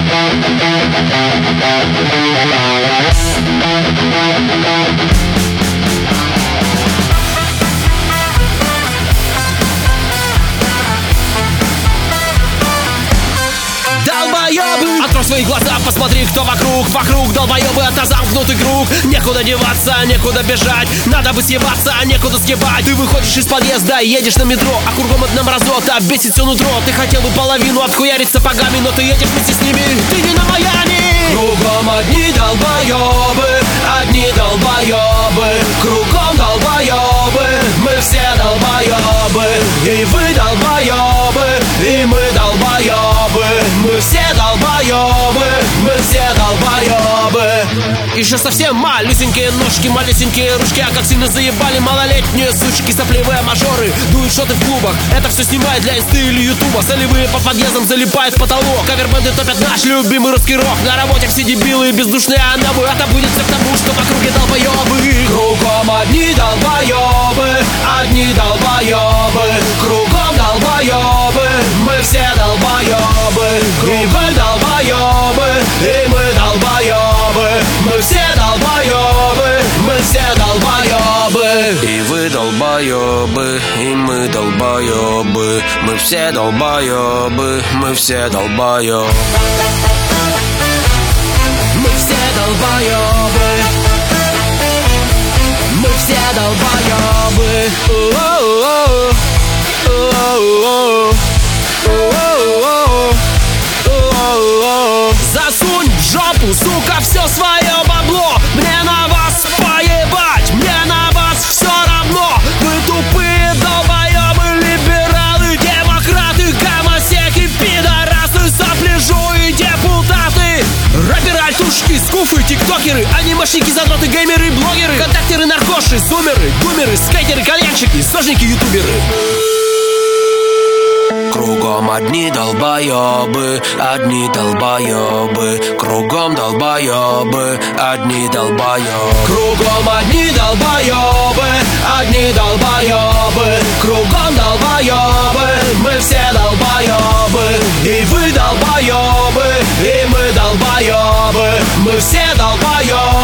Открой свои глаза, посмотри, кто вокруг. Вокруг долбоебы, это замкнутый круг. Некуда деваться, некуда бежать. Надо бы съебаться, а некуда съебать. Ты выходишь из подъезда, едешь на метро, а кругом одна мразота, бесит все нутро. Ты хотел бы половину обхуярить сапогами, но ты едешь вместе с ними. Ты не на Майами. Кругом одни долбоебы, одни долбоебы. Кругом долбоебы, мы все долбоебы. И вы долбоебы, и мы долбоебы. Мы все долбоебы, мы все долбоебы. Еще совсем малюсенькие ножки, малюсенькие ручки. А как сильно заебали малолетние сучки. Сопливые мажоры, дуют шоты в клубах. Это все снимает для инсты или ютуба. Солевые по подъездам залипают в потолок. Кавербенды топят наш любимый русский рок. На работе все дебилы бездушные анабы. Это будет все к тому, что в округе долбоебы. Кругом одни долбоебы, одни долбоебы. Кругом долбоебы, мы все долбоебы. И вы долбоебы, и мы долбоебы. Мы все долбоебы, мы все долбоебы. И вы долбоебы, и мы долбоебы. Мы все долбоебы, мы все долбоебы. Мы все долбоебы. Мы все долбоебы. Засунь в жопу, сука, все свое бабло. Мне на вас поебать, мне на вас все равно. Вы тупые долбоебы, либералы, демократы, гомосеки, пидорасы, сопляжуи, депутаты. Рэперы, альтушки, скуфы, тиктокеры, анимешники, задроты, геймеры, блогеры, контактеры, наркоши, зумеры, бумеры, скейтеры, кальянщики, зожники, ютуберы. Кругом одни долбоебы, одни долбоебы. Кругом долбоебы, одни долбоебы. Кругом одни долбоебы, одни долбоебы. Кругом долбоебы, мы все долбоебы. И вы долбоебы, и мы долбоебы. Мы все долбоебы.